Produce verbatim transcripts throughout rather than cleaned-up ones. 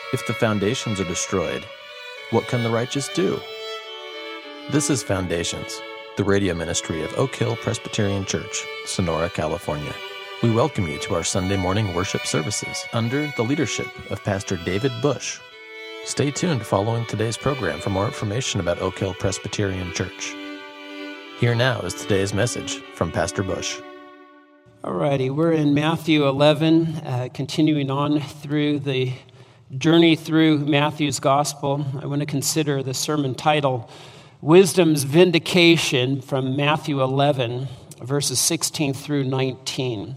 If the foundations are destroyed, what can the righteous do? This is Foundations, the radio ministry of Oak Hill Presbyterian Church, Sonora, California. We welcome you to our Sunday morning worship services under the leadership of Pastor David Bush. Stay tuned following today's program for more information about Oak Hill Presbyterian Church. Here now is today's message from Pastor Bush. Alrighty, we're in Matthew eleven, uh, continuing on through the journey through Matthew's Gospel. I want to consider the sermon title, Wisdom's Vindication, from Matthew eleven, verses sixteen through nineteen.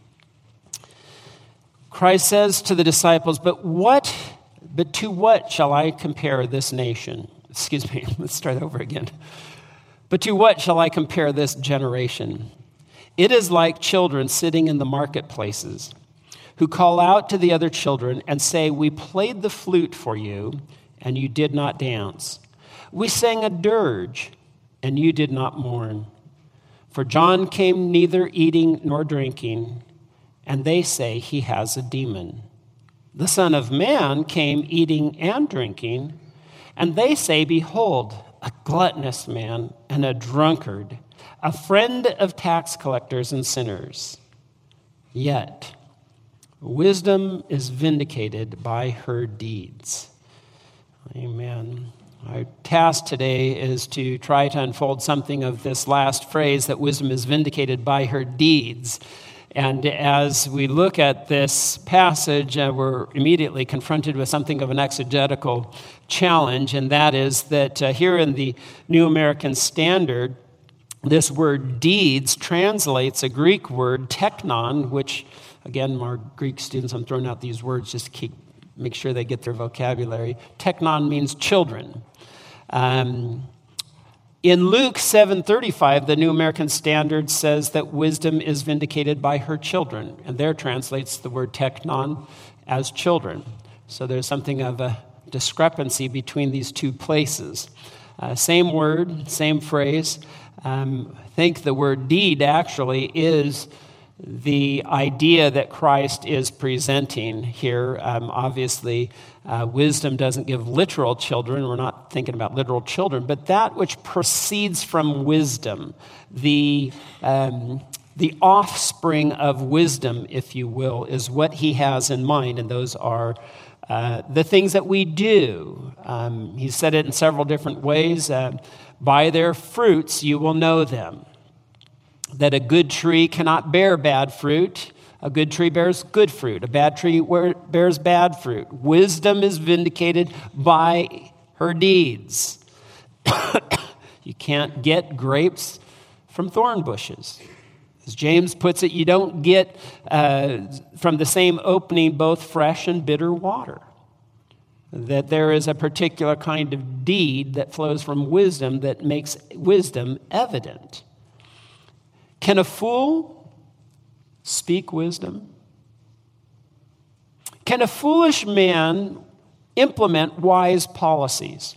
Christ says to the disciples, but what, but to what shall I compare this nation? Excuse me, let's start over again. But to what shall I compare this generation? It is like children sitting in the marketplaces, who call out to the other children and say, we played the flute for you, and you did not dance. We sang a dirge, and you did not mourn. For John came neither eating nor drinking, and they say he has a demon. The Son of Man came eating and drinking, and they say, behold, a gluttonous man and a drunkard, a friend of tax collectors and sinners. Yet wisdom is vindicated by her deeds. Amen. Our task today is to try to unfold something of this last phrase, that wisdom is vindicated by her deeds. And as we look at this passage, uh, we're immediately confronted with something of an exegetical challenge, and that is that uh, here in the New American Standard, this word deeds translates a Greek word, teknon, which, again, our Greek students, I'm throwing out these words just to keep, make sure they get their vocabulary. Teknon means children. Um, in Luke seven thirty-five, the New American Standard says that wisdom is vindicated by her children, and there translates the word teknon as children. So there's something of a discrepancy between these two places. Uh, same word, same phrase. Um, I think the word deed actually is the idea that Christ is presenting here. Um, obviously, uh, wisdom doesn't give literal children. We're not thinking about literal children, but that which proceeds from wisdom, the um, the offspring of wisdom, if you will, is what he has in mind, and those are uh, the things that we do. Um, he said it in several different ways. Uh, By their fruits you will know them. That a good tree cannot bear bad fruit. A good tree bears good fruit. A bad tree bears bad fruit. Wisdom is vindicated by her deeds. You can't get grapes from thorn bushes. As James puts it, you don't get uh, from the same opening both fresh and bitter water. That there is a particular kind of deed that flows from wisdom that makes wisdom evident. Can a fool speak wisdom? Can a foolish man implement wise policies?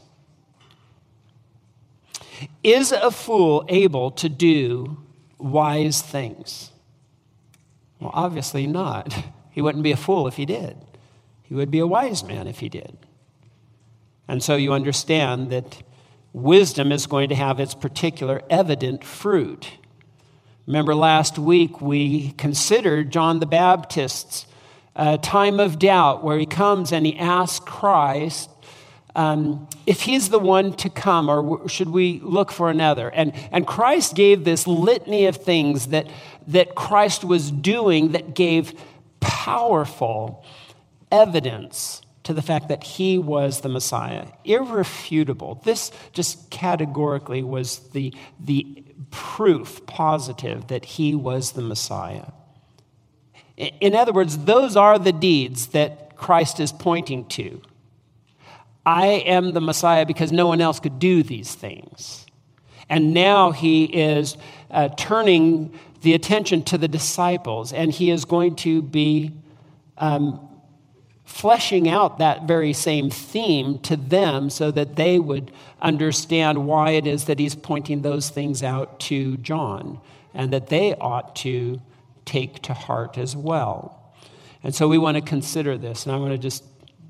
Is a fool able to do wise things? Well, obviously not. He wouldn't be a fool if he did. He would be a wise man if he did. And so you understand that wisdom is going to have its particular evident fruit. Remember last week we considered John the Baptist's uh, time of doubt, where he comes and he asks Christ um, if he's the one to come, or should we look for another? And, and Christ gave this litany of things that, that Christ was doing that gave powerful evidence to the fact that he was the Messiah. Irrefutable. This just categorically was the, the proof positive that he was the Messiah. In other words, those are the deeds that Christ is pointing to. I am the Messiah because no one else could do these things. And now he is uh, turning the attention to the disciples, and he is going to be um, fleshing out that very same theme to them so that they would understand why it is that he's pointing those things out to John, and that they ought to take to heart as well. And so we want to consider this, and I want to just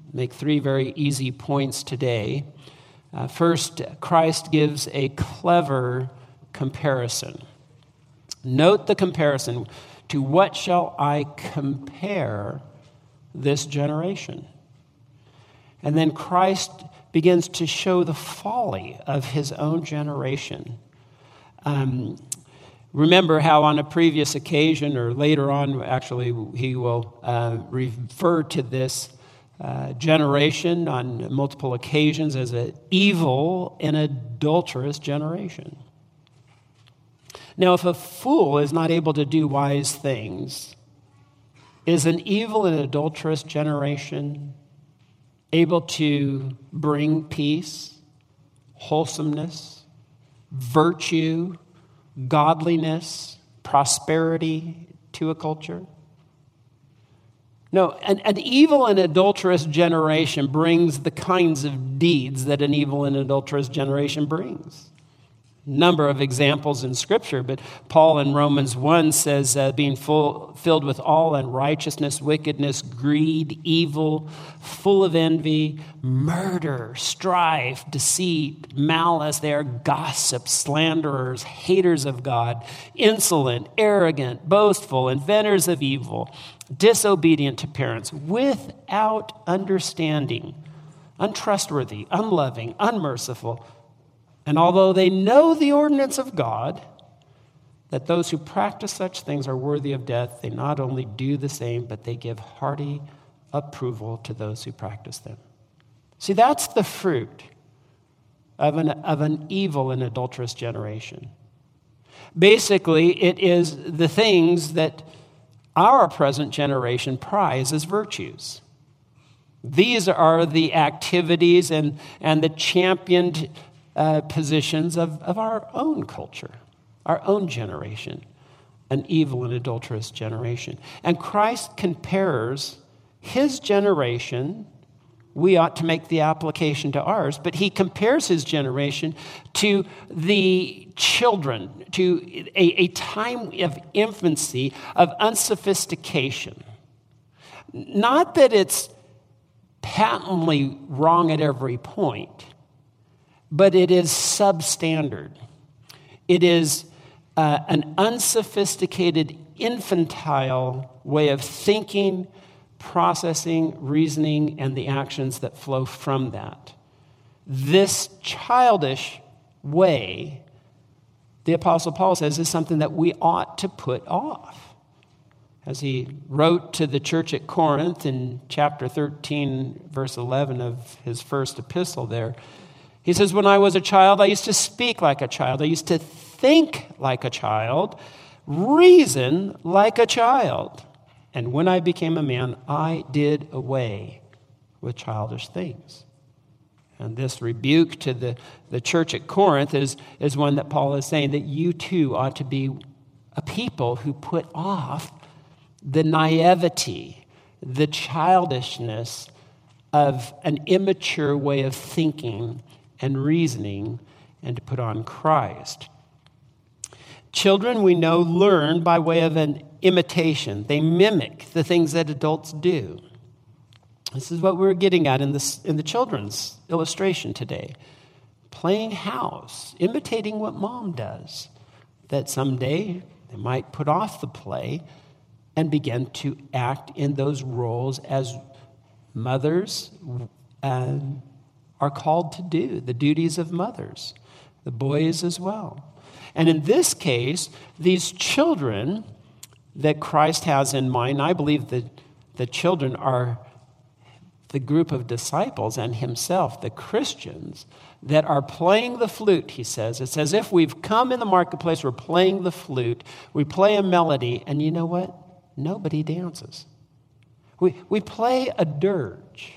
make three very easy points today. Uh, first, Christ gives a clever comparison. Note the comparison. To what shall I compare this generation? And then Christ begins to show the folly of his own generation. Um, remember how on a previous occasion, or later on, actually, he will uh, refer to this uh, generation on multiple occasions as an evil and adulterous generation. Now, if a fool is not able to do wise things, is an evil and adulterous generation able to bring peace, wholesomeness, virtue, godliness, prosperity to a culture? No, an, an evil and adulterous generation brings the kinds of deeds that an evil and adulterous generation brings. Number of examples in Scripture, but Paul in Romans one says, uh, being full, filled with all unrighteousness, wickedness, greed, evil, full of envy, murder, strife, deceit, malice. They are gossips, slanderers, haters of God, insolent, arrogant, boastful, inventors of evil, disobedient to parents, without understanding, untrustworthy, unloving, unmerciful. And although they know the ordinance of God, that those who practice such things are worthy of death, they not only do the same, but they give hearty approval to those who practice them. See, that's the fruit of an, of an evil and adulterous generation. Basically, it is the things that our present generation prize as virtues. These are the activities and, and the championed Uh, positions of, of our own culture, our own generation, an evil and adulterous generation. And Christ compares his generation. We ought to make the application to ours, but he compares his generation to the children, to a, a time of infancy, of unsophistication. Not that it's patently wrong at every point, but it is substandard. It is uh, an unsophisticated, infantile way of thinking, processing, reasoning, and the actions that flow from that. This childish way, the Apostle Paul says, is something that we ought to put off. As he wrote to the church at Corinth in chapter thirteen, verse eleven of his first epistle there, he says, when I was a child, I used to speak like a child. I used to think like a child, reason like a child. And when I became a man, I did away with childish things. And this rebuke to the, the church at Corinth is, is one that Paul is saying that you too ought to be a people who put off the naivety, the childishness of an immature way of thinking and reasoning, and to put on Christ. Children, we know, learn by way of an imitation. They mimic the things that adults do. This is what we're getting at in, this, in the children's illustration today. Playing house, imitating what mom does. That someday they might put off the play and begin to act in those roles as mothers and are called to do, the duties of mothers, the boys as well. And in this case, these children that Christ has in mind, I believe that the children are the group of disciples and himself, the Christians, that are playing the flute, he says. It's as if we've come in the marketplace, we're playing the flute, we play a melody, and you know what? Nobody dances. We, we play a dirge.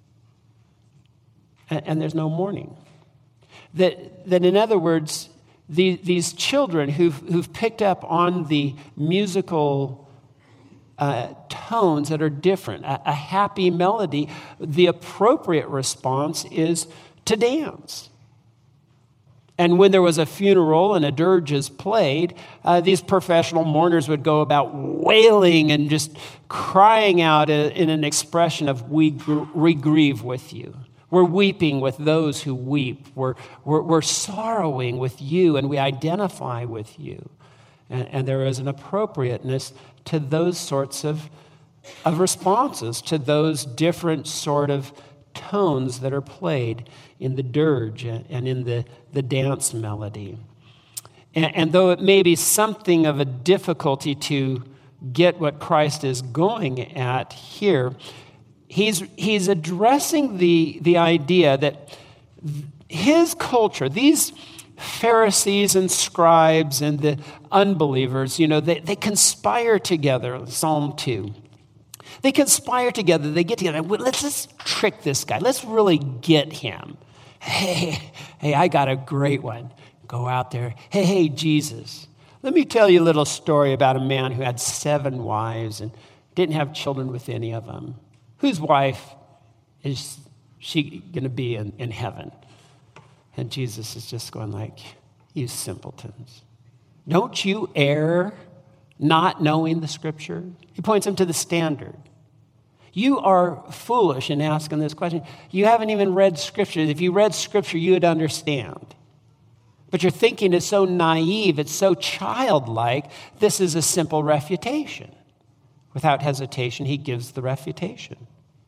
And there's no mourning. That, that in other words, the, these children who've, who've picked up on the musical uh, tones that are different, a, a happy melody, the appropriate response is to dance. And when there was a funeral and a dirge is played, uh, these professional mourners would go about wailing and just crying out in an expression of, we, gr- we grieve with you. We're weeping with those who weep. We're, we're, we're sorrowing with you, and we identify with you. And, and there is an appropriateness to those sorts of, of responses, to those different sort of tones that are played in the dirge and in the, the dance melody. And, and though it may be something of a difficulty to get what Christ is going at here, he's, he's addressing the, the idea that his culture, these Pharisees and scribes and the unbelievers, you know, they, they conspire together, Psalm two. They conspire together. They get together. Let's just trick this guy. Let's really get him. Hey, hey, I got a great one. Go out there. Hey, hey, Jesus. Let me tell you a little story about a man who had seven wives and didn't have children with any of them. Whose wife is she going to be in, in heaven? And Jesus is just going like, you simpletons. Don't you err not knowing the Scripture? He points them to the standard. You are foolish in asking this question. You haven't even read Scripture. If you read Scripture, you would understand. But your thinking is so naive, it's so childlike, this is a simple refutation. Without hesitation, he gives the refutation.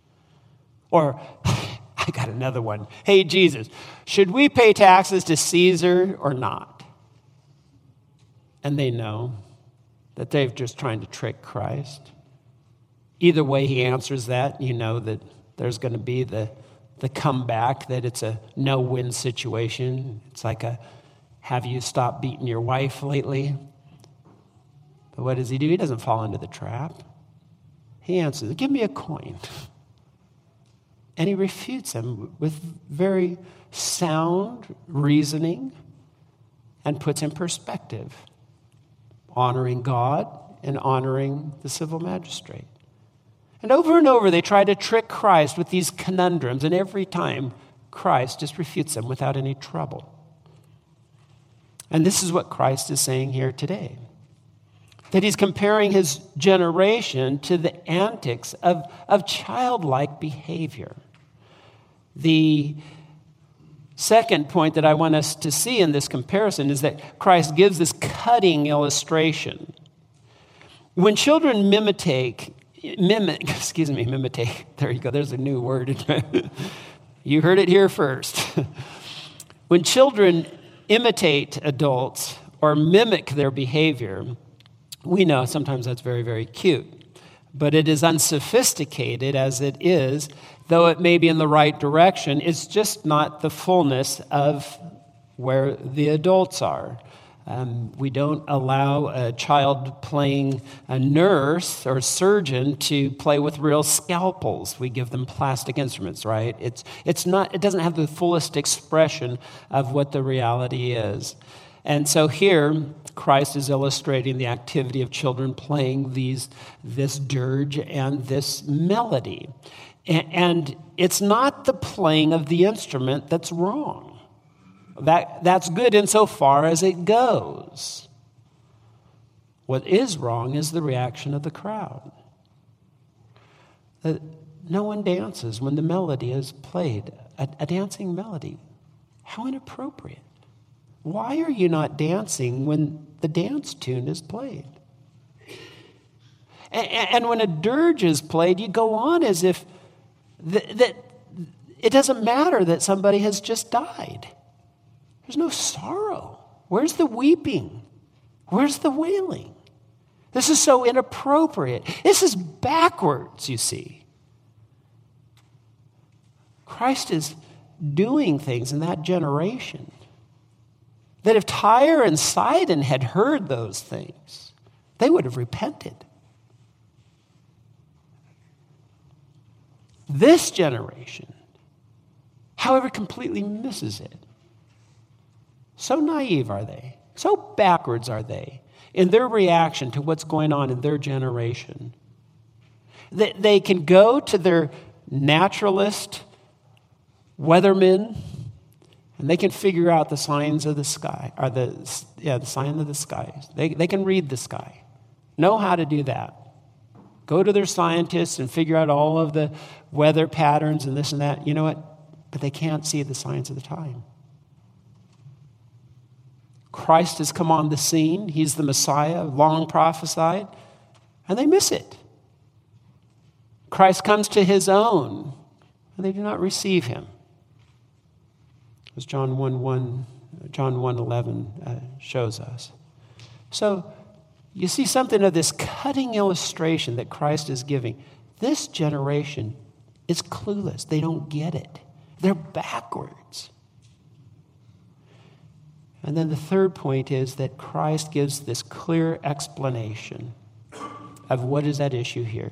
Or, I got another one. Hey, Jesus, should we pay taxes to Caesar or not? And they know that they're just trying to trick Christ. Either way he answers that, you know that there's going to be the, the comeback, that it's a no-win situation. It's like a, have you stopped beating your wife lately? But what does he do? He doesn't fall into the trap. He answers, give me a coin. And he refutes him with very sound reasoning and puts in perspective, honoring God and honoring the civil magistrate. And over and over, they try to trick Christ with these conundrums, and every time, Christ just refutes them without any trouble. And this is what Christ is saying here today, that he's comparing his generation to the antics of, of childlike behavior. The second point that I want us to see in this comparison is that Christ gives this cutting illustration. When children mimitate, mimic, excuse me, mimitate, there you go, there's a new word. You heard it here first. When children imitate adults or mimic their behavior, we know sometimes that's very, very cute. But it is unsophisticated as it is, though it may be in the right direction, it's just not the fullness of where the adults are. Um, we don't allow a child playing a nurse or surgeon to play with real scalpels. We give them plastic instruments, right? It's it's not. It doesn't have the fullest expression of what the reality is. And so here, Christ is illustrating the activity of children playing these this dirge and this melody. And, and it's not the playing of the instrument that's wrong. That, that's good insofar as it goes. What is wrong is the reaction of the crowd. Uh, no one dances when the melody is played, a, a dancing melody. How inappropriate. Why are you not dancing when the dance tune is played? And, and when a dirge is played, you go on as if th- that it doesn't matter that somebody has just died. There's no sorrow. Where's the weeping? Where's the wailing? This is so inappropriate. This is backwards, you see. Christ is doing things in that generation that if Tyre and Sidon had heard those things, they would have repented. This generation, however, completely misses it. So naive are they, so backwards are they in their reaction to what's going on in their generation. They, they can go to their naturalist weathermen And they can figure out the signs of the sky, or the, yeah, the sign of the skies. They, they can read the sky, know how to do that. Go to their scientists and figure out all of the weather patterns and this and that. You know what? But they can't see the signs of the time. Christ has come on the scene. He's the Messiah, long prophesied, and they miss it. Christ comes to his own, and they do not receive him. As John one one, John one eleven uh, shows us. So you see something of this cutting illustration that Christ is giving. This generation is clueless. They don't get it. They're backwards. And then the third point is that Christ gives this clear explanation of what is at issue here.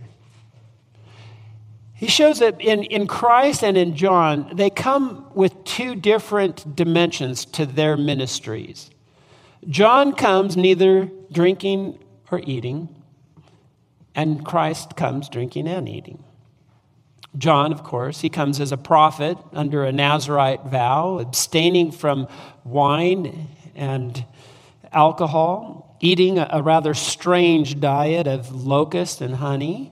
He shows that in, in Christ and in John, they come with two different dimensions to their ministries. John comes neither drinking or eating, and Christ comes drinking and eating. John, of course, he comes as a prophet under a Nazirite vow, abstaining from wine and alcohol, eating a, a rather strange diet of locusts and honey.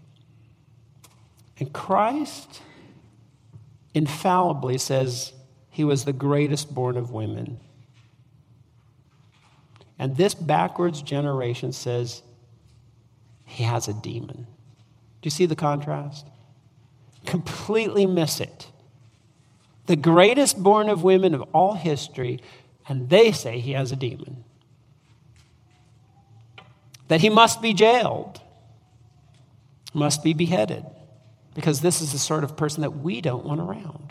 And Christ infallibly says he was the greatest born of women. And this backwards generation says he has a demon. Do you see the contrast? Completely miss it. The greatest born of women of all history, and they say he has a demon. That he must be jailed, must be beheaded, because this is the sort of person that we don't want around.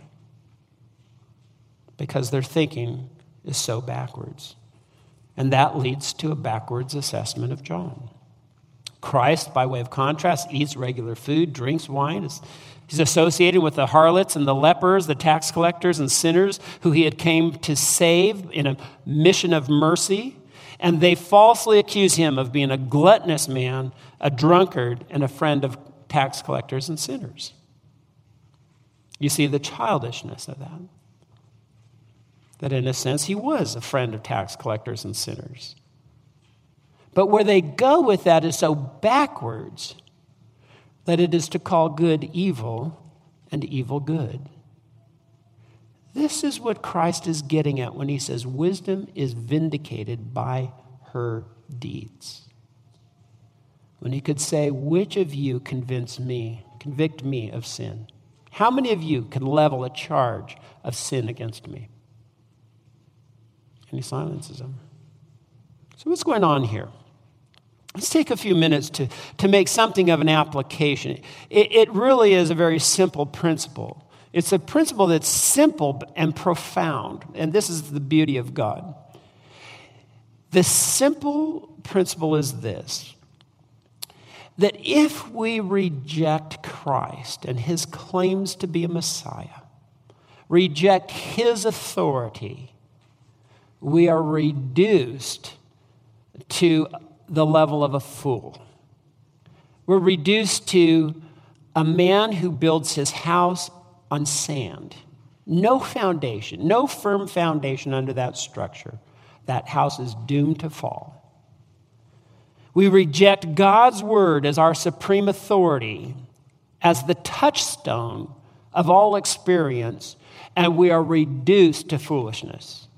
Because their thinking is so backwards. And that leads to a backwards assessment of John. Christ, by way of contrast, eats regular food, drinks wine. He's associated with the harlots and the lepers, the tax collectors and sinners who he had came to save in a mission of mercy. And they falsely accuse him of being a gluttonous man, a drunkard, and a friend of tax collectors and sinners. You see the childishness of that. That in a sense, he was a friend of tax collectors and sinners. But where they go with that is so backwards that it is to call good evil and evil good. This is what Christ is getting at when he says wisdom is vindicated by her deeds. When he could say, which of you convince me, convict me of sin? How many of you can level a charge of sin against me? And he silences them. So what's going on here? Let's take a few minutes to, to make something of an application. It, it really is a very simple principle. It's a principle that's simple and profound. And this is the beauty of God. The simple principle is this: that if we reject Christ and his claims to be a Messiah, reject his authority, we are reduced to the level of a fool. We're reduced to a man who builds his house on sand. No foundation, no firm foundation under that structure. That house is doomed to fall. We reject God's word as our supreme authority, as the touchstone of all experience, and we are reduced to foolishness.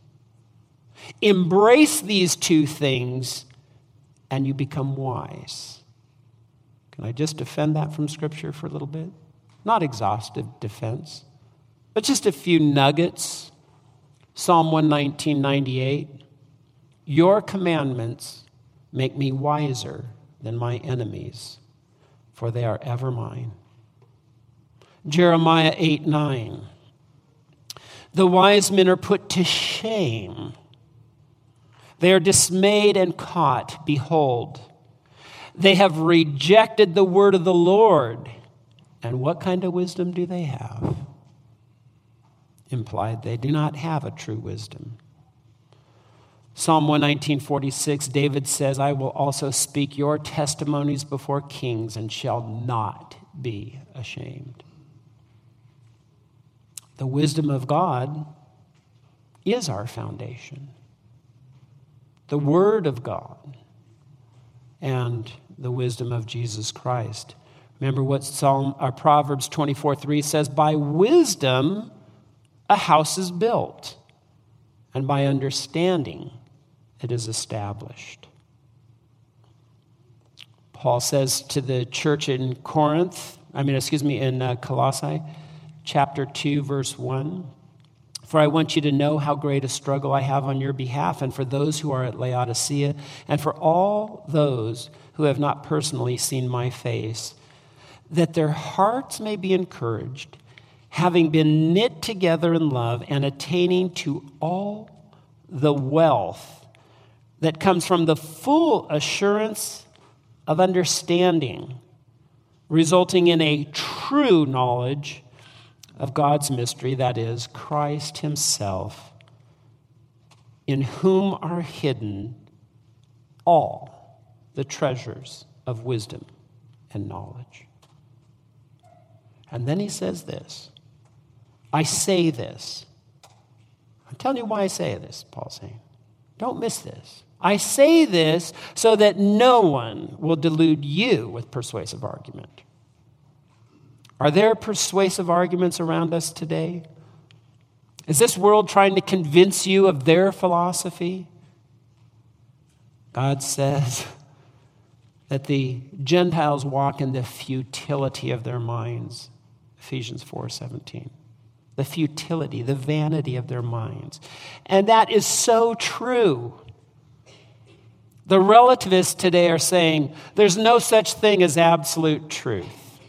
Embrace these two things, and you become wise. Can I just defend that from Scripture for a little bit? Not exhaustive defense, but just a few nuggets. Psalm one nineteen, ninety-eight. Your commandments make me wiser than my enemies, for they are ever mine. Jeremiah eight, nine. The wise men are put to shame. They are dismayed and caught. Behold, they have rejected the word of the Lord. And what kind of wisdom do they have? Implied they do not have a true wisdom. Psalm one nineteen, forty-six, David says, I will also speak your testimonies before kings and shall not be ashamed. The wisdom of God is our foundation. The Word of God and the wisdom of Jesus Christ. Remember what Psalm, or Proverbs twenty-four three says, by wisdom a house is built, and by understanding it is established. Paul says to the church in Corinth, I mean, excuse me, in uh, Colossae, chapter two, verse one, for I want you to know how great a struggle I have on your behalf, and for those who are at Laodicea, and for all those who have not personally seen my face, that their hearts may be encouraged, having been knit together in love and attaining to all the wealth that comes from the full assurance of understanding, resulting in a true knowledge of God's mystery, that is, Christ himself, in whom are hidden all the treasures of wisdom and knowledge. And then he says this, I say this. I'm telling you why I say this, Paul's saying. Don't miss this. I say this so that no one will delude you with persuasive argument. Are there persuasive arguments around us today? Is this world trying to convince you of their philosophy? God says that the Gentiles walk in the futility of their minds. Ephesians four seventeen. The futility, the vanity of their minds. And that is so true. The relativists today are saying there's no such thing as absolute truth.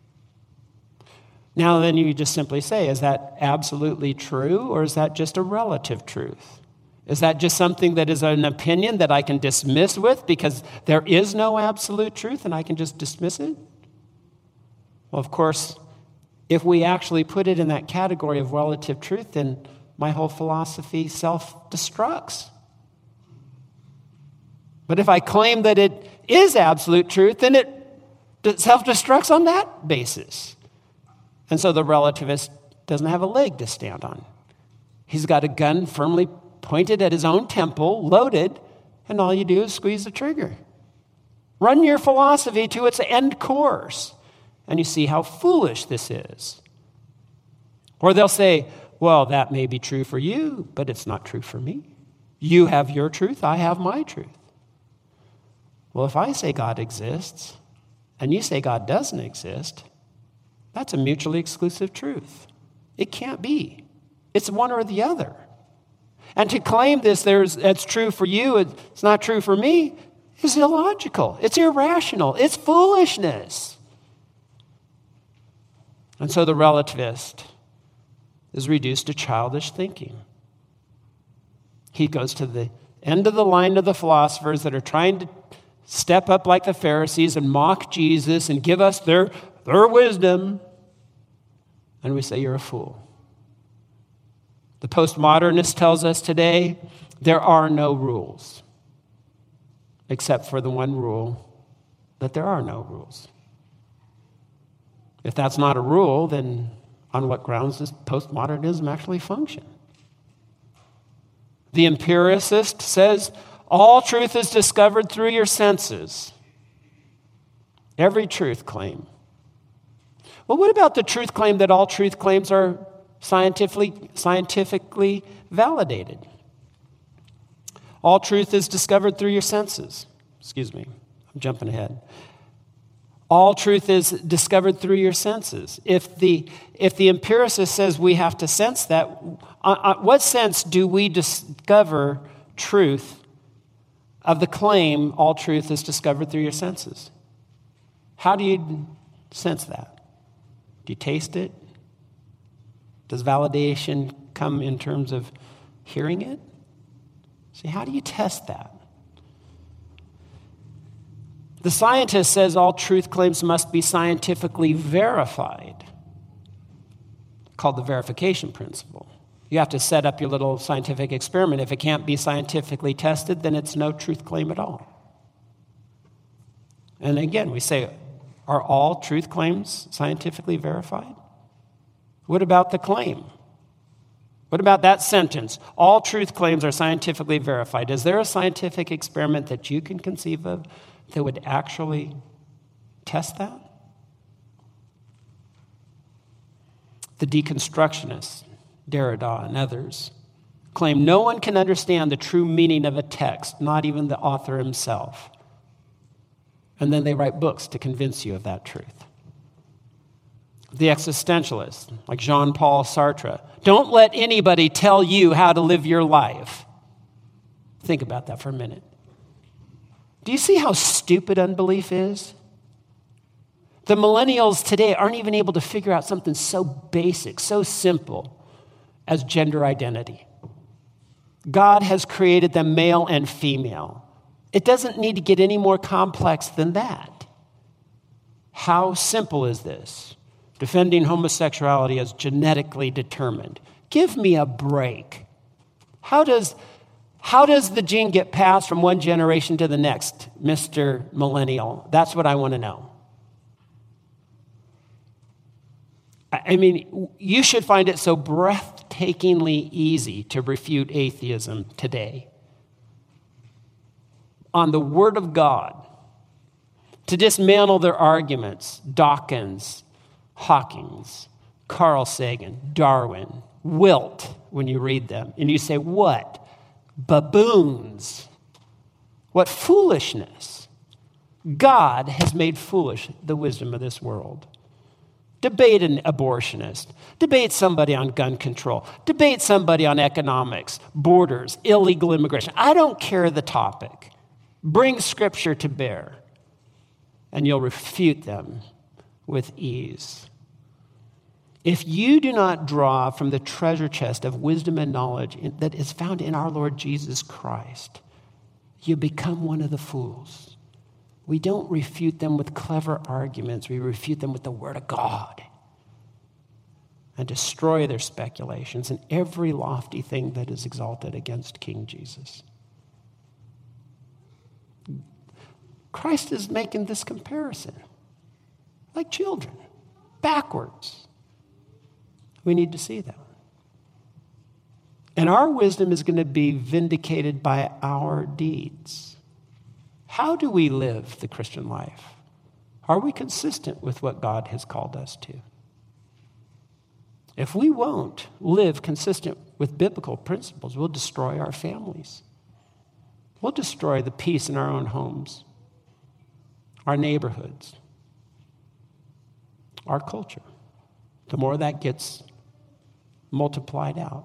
Now then you just simply say, is that absolutely true, or is that just a relative truth? Is that just something that is an opinion that I can dismiss with because there is no absolute truth and I can just dismiss it? Well, of course, if we actually put it in that category of relative truth, then my whole philosophy self-destructs. But if I claim that it is absolute truth, then it self-destructs on that basis. And so the relativist doesn't have a leg to stand on. He's got a gun firmly pointed at his own temple, loaded, and all you do is squeeze the trigger. Run your philosophy to its end course, and you see how foolish this is. Or they'll say, well, that may be true for you, but it's not true for me. You have your truth, I have my truth. Well, if I say God exists, and you say God doesn't exist, that's a mutually exclusive truth. It can't be. It's one or the other. And to claim this, there's, it's true for you, it's not true for me, is illogical. It's irrational. It's foolishness. And so the relativist is reduced to childish thinking. He goes to the end of the line of the philosophers that are trying to step up like the Pharisees and mock Jesus and give us their, their wisdom. And we say, you're a fool. The postmodernist tells us today, there are no rules, except for the one rule that there are no rules. If that's not a rule, then on what grounds does postmodernism actually function? The empiricist says, all truth is discovered through your senses. Every truth claim. Well, what about the truth claim that all truth claims are scientifically, scientifically validated? All truth is discovered through your senses. Excuse me, I'm jumping ahead. All truth is discovered through your senses. If the, if the empiricist says we have to sense that, uh, what sense do we discover truth of the claim all truth is discovered through your senses? How do you sense that? Do you taste it? Does validation come in terms of hearing it? See, how do you test that? The scientist says all truth claims must be scientifically verified, called the verification principle. You have to set up your little scientific experiment. If it can't be scientifically tested, then it's no truth claim at all. And again, we say, are all truth claims scientifically verified? What about the claim? What about that sentence? All truth claims are scientifically verified. Is there a scientific experiment that you can conceive of that would actually test that? The deconstructionists, Derrida and others, claim no one can understand the true meaning of a text, not even the author himself. And then they write books to convince you of that truth. The existentialists, like Jean-Paul Sartre, don't let anybody tell you how to live your life. Think about that for a minute. Do you see how stupid unbelief is? The millennials today aren't even able to figure out something so basic, so simple as gender identity. God has created them male and female. It doesn't need to get any more complex than that. How simple is this? Defending homosexuality as genetically determined. Give me a break. How does, how does the gene get passed from one generation to the next, Mister Millennial? That's what I want to know. I mean, you should find it so breathtakingly easy to refute atheism today. On the Word of God, to dismantle their arguments, Dawkins, Hawkins, Carl Sagan, Darwin, Wilt, when you read them, and you say, what? Baboons. What foolishness. God has made foolish the wisdom of this world. Debate an abortionist. Debate somebody on gun control. Debate somebody on economics, borders, illegal immigration. I don't care the topic. Bring Scripture to bear, and you'll refute them with ease. If you do not draw from the treasure chest of wisdom and knowledge that is found in our Lord Jesus Christ, you become one of the fools. We don't refute them with clever arguments. We refute them with the Word of God and destroy their speculations and every lofty thing that is exalted against King Jesus. Christ is making this comparison, like children, backwards. We need to see that. And our wisdom is going to be vindicated by our deeds. How do we live the Christian life? Are we consistent with what God has called us to? If we won't live consistent with biblical principles, we'll destroy our families. We'll destroy the peace in our own homes, our neighborhoods, our culture. The more that gets multiplied out.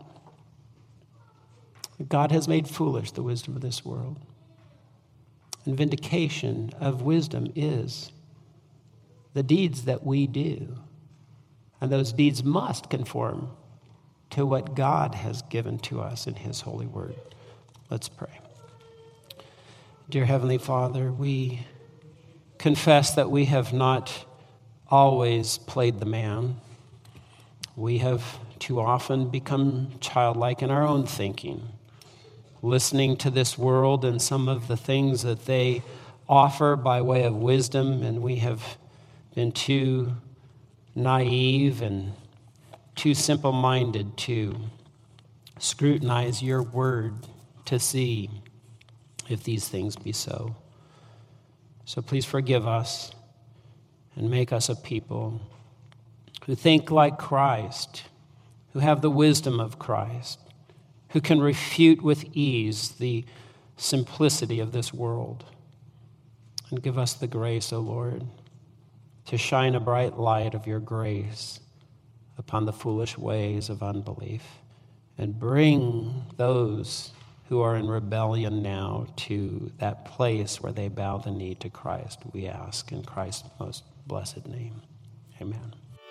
God has made foolish the wisdom of this world. And vindication of wisdom is the deeds that we do. And those deeds must conform to what God has given to us in His holy word. Let's pray. Dear Heavenly Father, we confess that we have not always played the man. We have too often become childlike in our own thinking, listening to this world and some of the things that they offer by way of wisdom, and we have been too naive and too simple-minded to scrutinize your word to see if these things be so. So please forgive us and make us a people who think like Christ, who have the wisdom of Christ, who can refute with ease the simplicity of this world. And give us the grace, O Lord, to shine a bright light of your grace upon the foolish ways of unbelief and bring those who are in rebellion now to that place where they bow the knee to Christ, we ask in Christ's most blessed name. Amen.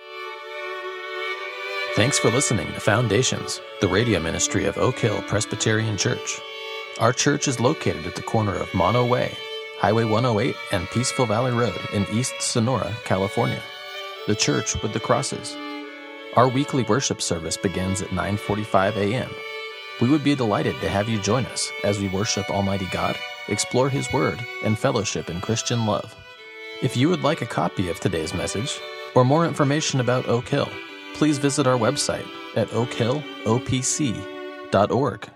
Thanks for listening to Foundations, the radio ministry of Oak Hill Presbyterian Church. Our church is located at the corner of Mono Way, Highway one oh eight, and Peaceful Valley Road in East Sonora, California. The church with the crosses. Our weekly worship service begins at nine forty-five a.m. We would be delighted to have you join us as we worship Almighty God, explore His Word, and fellowship in Christian love. If you would like a copy of today's message or more information about Oak Hill, please visit our website at oak hill o p c dot org.